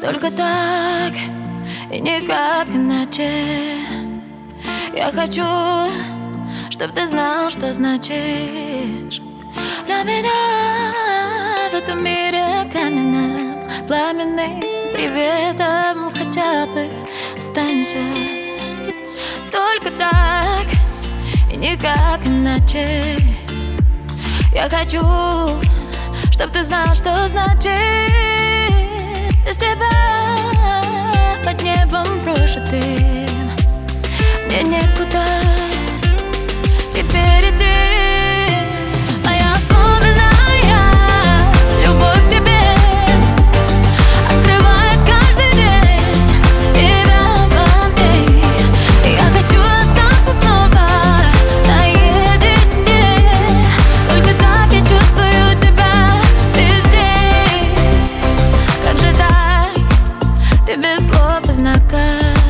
Только так и никак иначе. Я хочу, чтоб ты знал, что значишь для меня в этом мире каменном, пламенным приветом хотя бы останься. Только так и никак иначе. Я хочу, чтоб ты знал, что значит без тебя под небом прожитым. Мне некуда теперь идти. Моя особенная любовь к тебе открывает каждый день тебя во мне. Я хочу остаться снова наедине. Только так я чувствую тебя, ты здесь. Как же так, ты без слов и знаков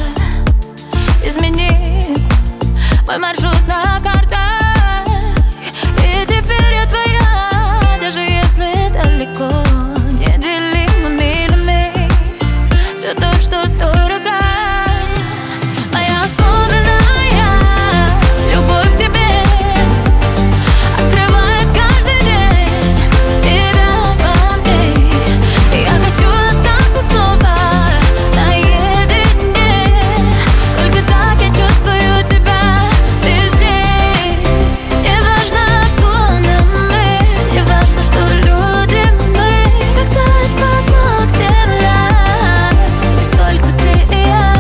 измени мой маршрут на картах. И теперь я твоя, даже если далеко. Неделимо милями все то, что дорого. Моя особенная любовь к тебе открывает каждый день тебя во мне. Я хочу остаться снова наедине. Только так я чувствую тебя, ты здесь. Не важно, кто мы, не важно, что люди мы. Когда из-под ног земля, есть только ты и я.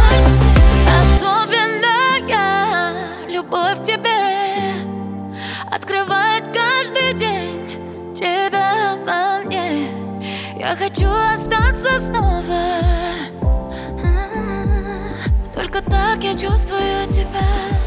Особенная любовь к тебе открывает каждый день тебя во мне. Я хочу остаться снова. Только так я чувствую тебя.